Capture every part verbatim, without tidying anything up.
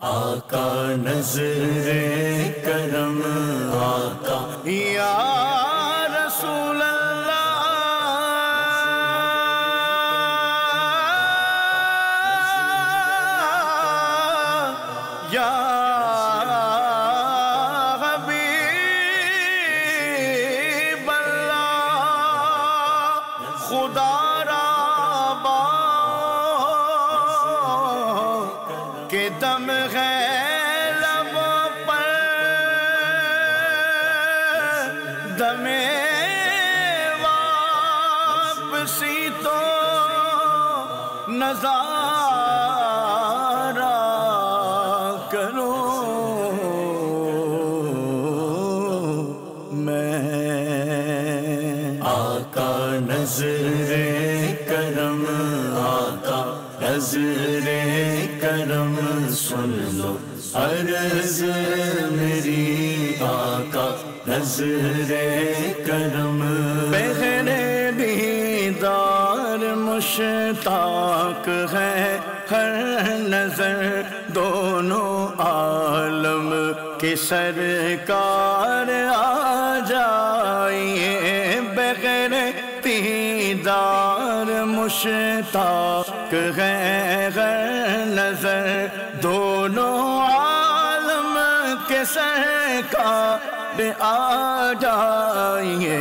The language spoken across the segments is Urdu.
آقا نظر کرم آقا یا رسول اللہ یا حبیب اللہ خدا را با کہ دم ہے لبوں پر دم واپسی تو نظارہ کروں میں آقا نظر کرم آقا نظر کرم سن لو عرض میری آقا نظر کرم بغیر دیدار مشتاق ہے ہر نظر دونوں عالم کے سرکار آ جائیے بغیر دیدار مشتاق ہے ہر نظر دونوں عالم کے سرکار آ جائیے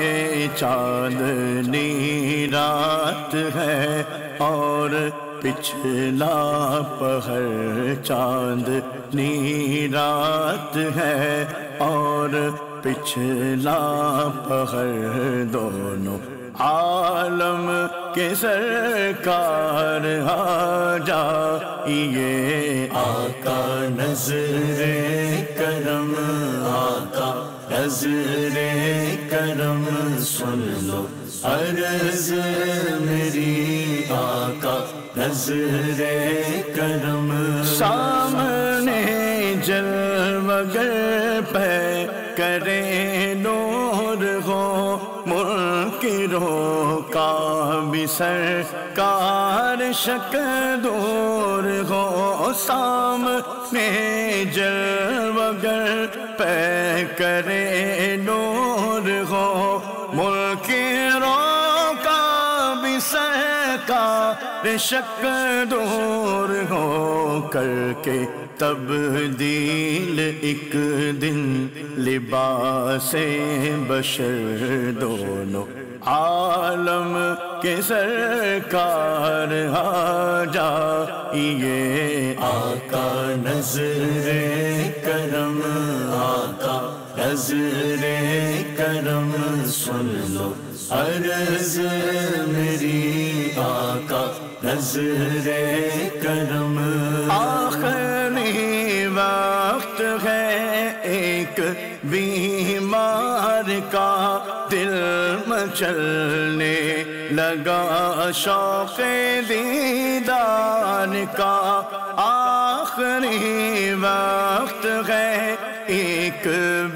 چاندنی رات ہے اور پچھلا پہر چاندنی رات ہے اور پچھلا پہر دونوں عالم کے سرکار آ جائیے آقا نظر کرم آقا نظر کرم سن لو عرض میری آقا نظر کرم سامنے جلوگر پہ کرے نور ہو منکروں کا بھی سرکار شک دور ہو سامنے جلوگر پہ کرے نور ہو منکروں کا بھی سرکار شک دور ہو کر کے تبدیل ایک دن لباس بشر دونوں عالم کے سرکار آ جائیے آقا نظر کرم آقا نظر کرم سن لو عرض میری آقا نظر کرم آخری وقت ہے ایک بیمار کا دل مچلنے لگا شوق دیدار کا آخری وقت ہے ایک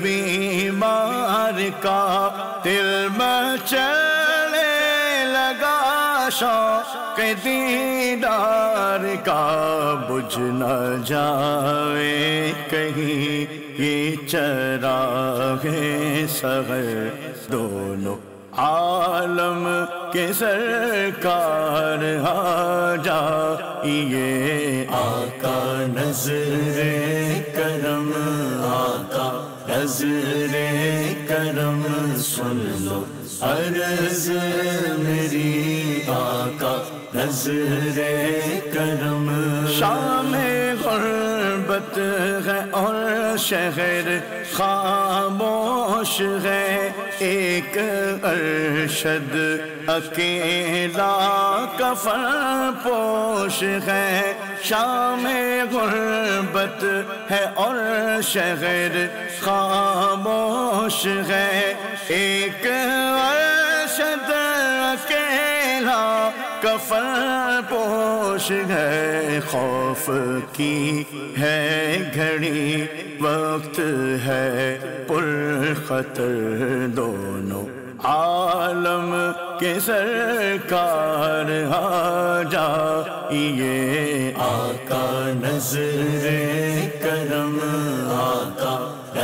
بیمار کا دل مچلنے لگا شوق دیدار کا بجھ نہ جائے کہیں یہ چراغ سحر دونوں عالم کے سرکار آ جائیے آقا نظر کرم آقا نظر کرم سن لو عرض میری آقا نظر کرم شام غربت ہے اور شہر خاموش ہے ایک ارشد اکیلا کفن پوش ہے شام غربت ہے اور شہر خاموش ہے ایک ارشد اکیلا کفن پوش ہے خوف کی ہے گھڑی وقت ہے پر خطر دونوں عالم کے سرکار آ جائیے آقا نظر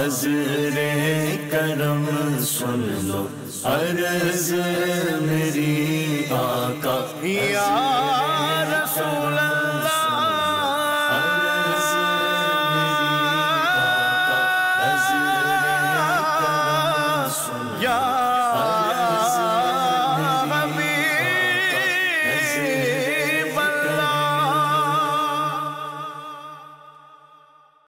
نظر کرم سن لو عرض میری آقا یا رسول